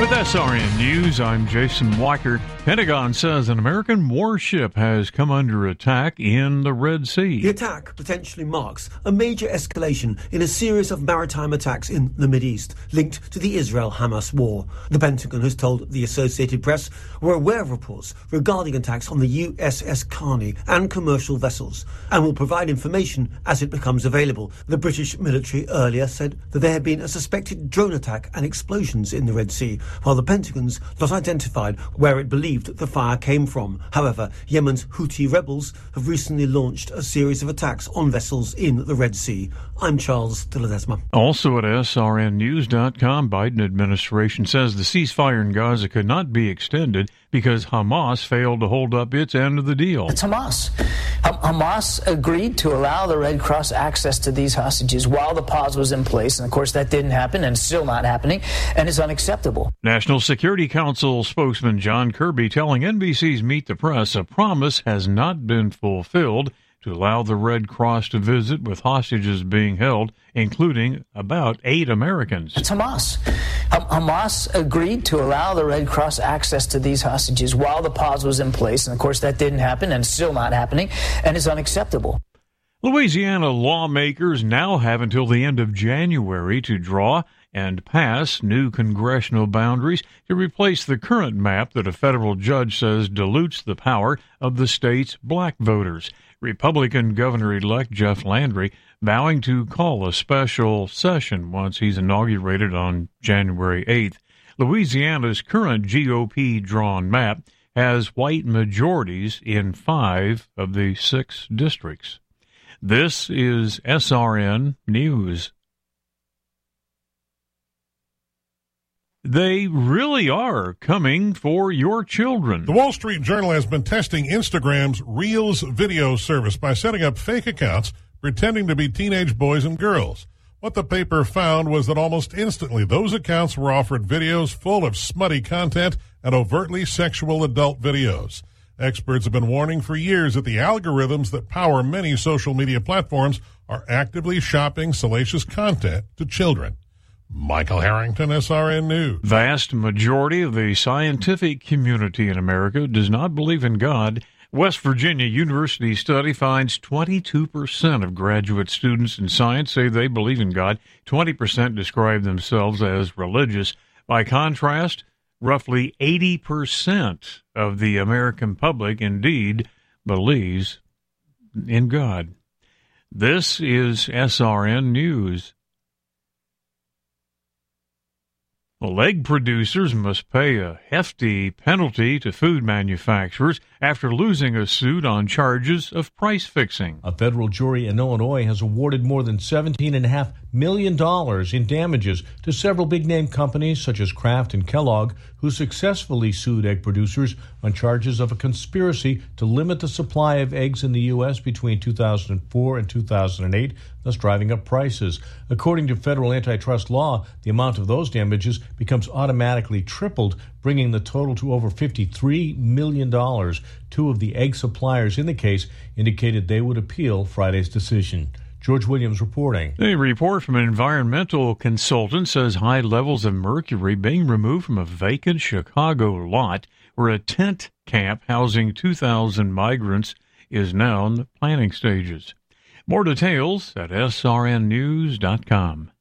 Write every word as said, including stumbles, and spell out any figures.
With S R N News, I'm Jason Walker. Pentagon says an American warship has come under attack in the Red Sea. The attack potentially marks a major escalation in a series of maritime attacks in the Mideast linked to the Israel-Hamas war. The Pentagon has told the Associated Press we're aware of reports regarding attacks on the U S S Carney and commercial vessels and will provide information as it becomes available. The British military earlier said that there had been a suspected drone attack and explosions in the Red Sea, while the Pentagon's not identified where it believed the fire came from. However, Yemen's Houthi rebels have recently launched a series of attacks on vessels in the Red Sea. I'm Charles de Ledesma. Also at S R N news dot com, Biden administration says the ceasefire in Gaza could not be extended because Hamas failed to hold up its end of the deal. It's Hamas. Hamas agreed to allow the Red Cross access to these hostages while the pause was in place. And, of course, that didn't happen and it's still not happening and is unacceptable. National Security Council spokesman John Kirby telling N B C's Meet the Press a promise has not been fulfilled to allow the Red Cross to visit with hostages being held, including about eight Americans. It's Hamas. Hamas agreed to allow the Red Cross access to these hostages while the pause was in place. And, of course, that didn't happen and it's still not happening and is unacceptable. Louisiana lawmakers now have until the end of January to draw and pass new congressional boundaries to replace the current map that a federal judge says dilutes the power of the state's black voters. Republican Governor-elect Jeff Landry vowing to call a special session once he's inaugurated on January eighth. Louisiana's current G O P-drawn map has white majorities in five of the six districts. This is S R N News. They really are coming for your children. The Wall Street Journal has been testing Instagram's Reels video service by setting up fake accounts pretending to be teenage boys and girls. What the paper found was that almost instantly those accounts were offered videos full of smutty content and overtly sexual adult videos. Experts have been warning for years that the algorithms that power many social media platforms are actively shopping salacious content to children. Michael Harrington, S R N News. Vast majority of the scientific community in America does not believe in God. West Virginia University study finds twenty-two percent of graduate students in science say they believe in God. twenty percent describe themselves as religious. By contrast, roughly eighty percent of the American public indeed believes in God. This is S R N News. Well, egg producers must pay a hefty penalty to food manufacturers after losing a suit on charges of price fixing. A federal jury in Illinois has awarded more than seventeen point five million dollars in damages to several big-name companies such as Kraft and Kellogg, who successfully sued egg producers on charges of a conspiracy to limit the supply of eggs in the U S between two thousand four and two thousand eight, thus driving up prices. According to federal antitrust law, the amount of those damages becomes automatically tripled, bringing the total to over fifty-three million dollars. Two of the egg suppliers in the case indicated they would appeal Friday's decision. George Williams reporting. A report from an environmental consultant says high levels of mercury being removed from a vacant Chicago lot where a tent camp housing two thousand migrants is now in the planning stages. More details at S R N news dot com.